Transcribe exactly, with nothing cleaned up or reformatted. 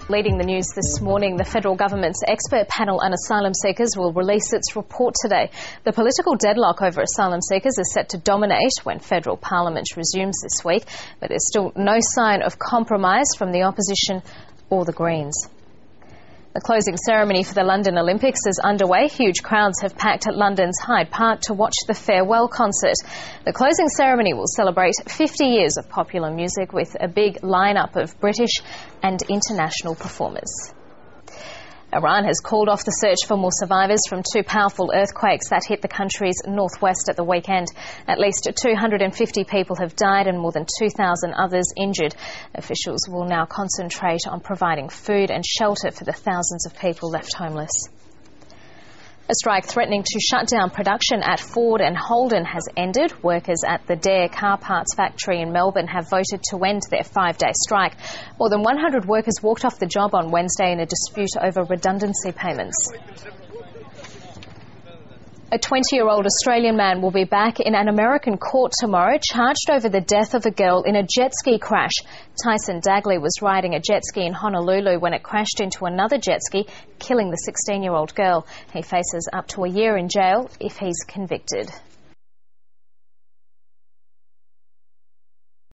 Leading the news this morning, the federal government's expert panel on asylum seekers will release its report today. The political deadlock over asylum seekers is set to dominate when federal parliament resumes this week, but there's still no sign of compromise from the opposition or the Greens. The closing ceremony for the London Olympics is underway. Huge crowds have packed at London's Hyde Park to watch the farewell concert. The closing ceremony will celebrate fifty years of popular music with a big lineup of British and international performers. Iran has called off the search for more survivors from two powerful earthquakes that hit the country's northwest at the weekend. At least two hundred fifty people have died and more than two thousand others injured. Officials will now concentrate on providing food and shelter for the thousands of people left homeless. A strike threatening to shut down production at Ford and Holden has ended. Workers at the Dare car parts factory in Melbourne have voted to end their five-day strike. More than one hundred workers walked off the job on Wednesday in a dispute over redundancy payments. A twenty-year-old Australian man will be back in an American court tomorrow, charged over the death of a girl in a jet ski crash. Tyson Dagley was riding a jet ski in Honolulu when it crashed into another jet ski, killing the sixteen-year-old girl. He faces up to a year in jail if he's convicted.